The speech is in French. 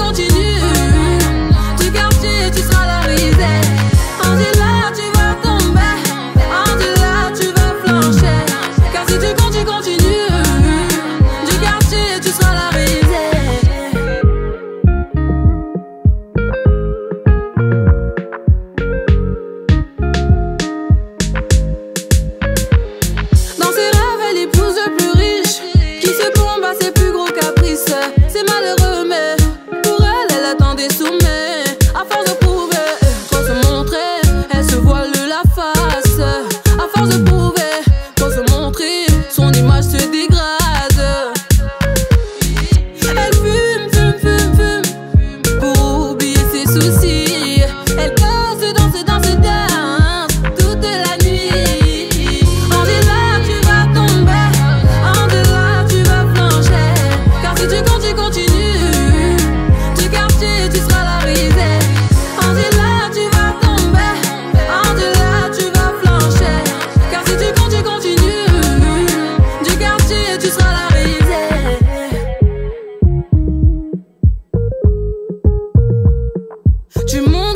continues, du quartier tu seras la risée. Angela, tu vas tomber, Angela, tu vas flancher. Car si tu continues, du quartier tu seras la risée. Dans ses rêves, elle épouse le plus riche, qui se combat ses plus gros caprices. C'est malheureux, mais pour elle, elle attend des sommets. À force de prouver, faut se montrer, elle se voile la face. À force de prouver, faut se montrer, son image se dégrade. Elle fume pour oublier ses soucis. Elle danse toute la nuit. Angela, tu vas tomber, Angela, tu vas flancher. Car si tu continues, du quartier tu seras la risée. Angela, tu vas tomber, Angela, tu vas flancher. Car si tu continues, du quartier tu seras la risée. Tu montes